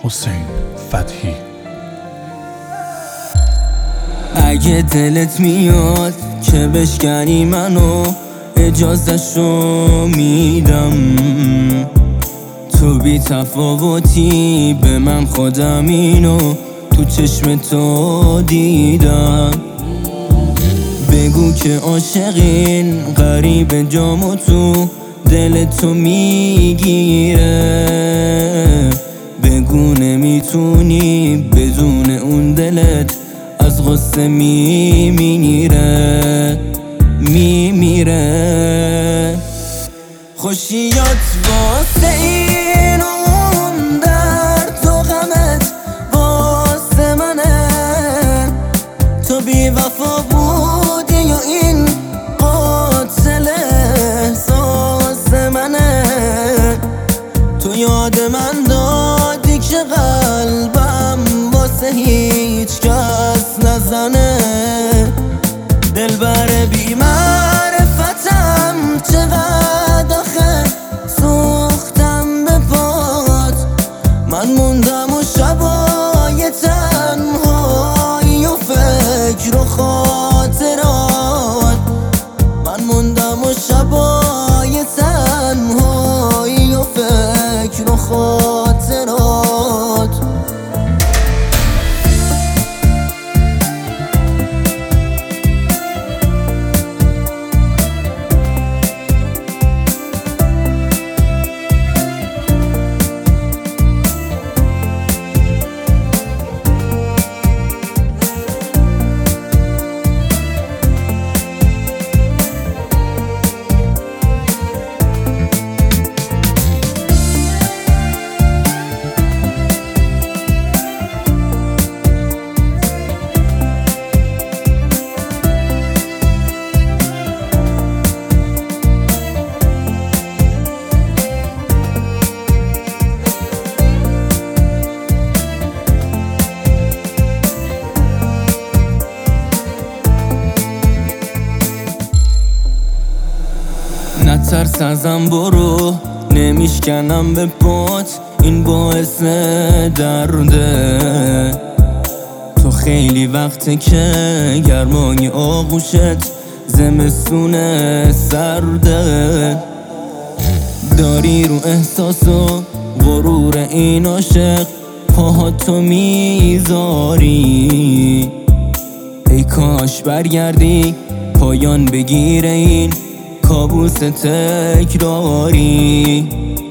حسین فتحی. اگه دلت میاد که بشکنی منو، اجازه‌شو میدم. تو بی تفاوتی به من، خودم اینو تو چشم تو دیدم. بگو که عاشقین، غریب جامو تو دل تو میگیره. بگو نمیتونی بدون اون دلت از غصه میمیره. خوشیات واسه این اون درد و غمت واسه منه. تو بی وفا بودی و این قاتل احساس منه. تو یاد من دادی که قلبم واسه هیچ کس نزنه. دلبر بی معرفتم، چقدر آخه سوختم به پات. من موندم و شبای تنهایی و فکر و خاطرات. من موندم و شبای تنهایی و فکر و خاطرات. نترس ازم، برو نمیشکنم به پات. این باعث درده. تو خیلی وقته که گرمای آغوشت زمستون سرده. داری رو احساس و غرور این عاشق پاهاتو میذاری. ای کاش برگردی پایان بگیره این کابوس تکراری.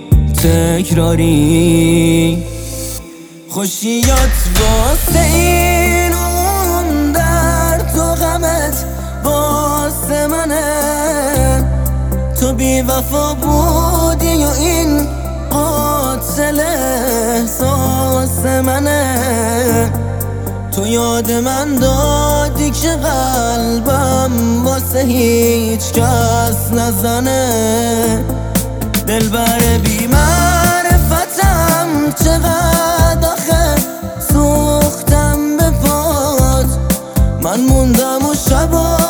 خوشیات واسه این اون درد و غمت واسه منه. تو بی وفا بودی و این قاتل احساس منه. تو یاد من دادی که قلبم واسه هیچ کس نزنه. دلبر بی معرفتم، چقدر آخه سوختم به پات. من موندم و شبا